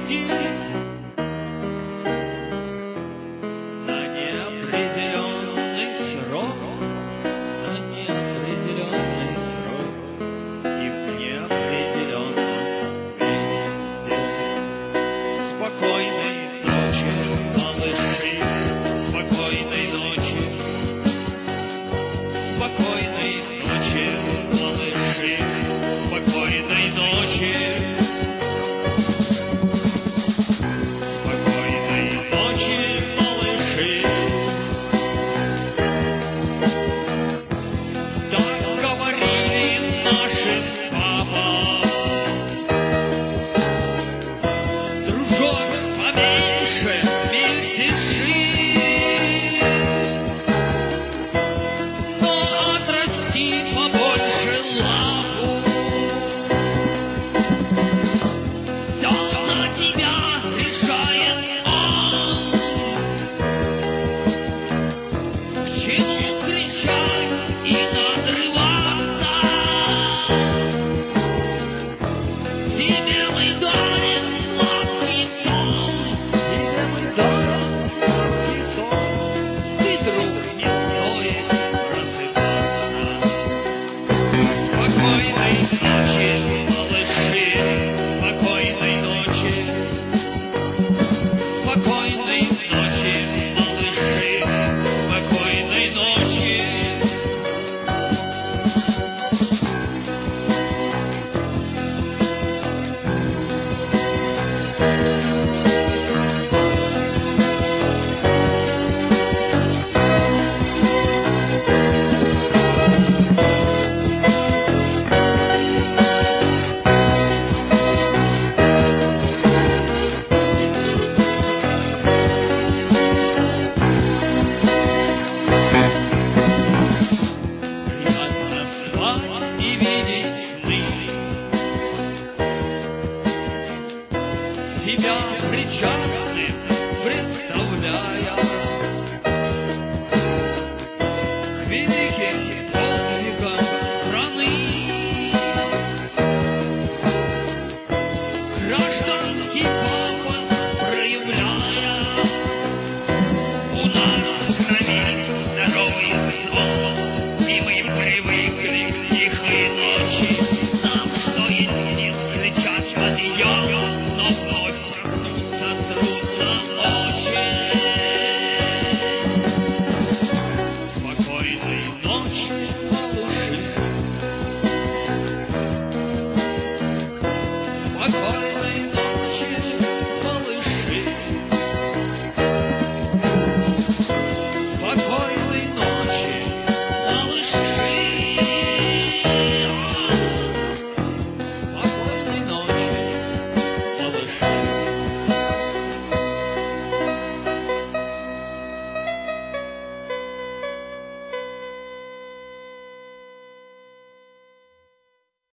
уйти на неопределенный срок, на неопределенный срок и в неопределенном месте. Спокойной ночи, малыши, спокойной ночи, спокойной ночи, малыши, спокойной ночи. Спокойной ночи, малыши. Так говорили наши с папой. Дружок, поменьше мельтеши, но отрасти побольше лапу. Все за тебя решает он. К чему кричать и надрываться? Тебе мы дарим сладкий сон. Тебе мы дарим сладкий сон. Ты, друг, не стоит просыпаться. Спокойной ночи, малыши, спокойной ночи. Спокойной ночи, малыши, спокойной ночи. Приятно спать и видеть сны, себя причастным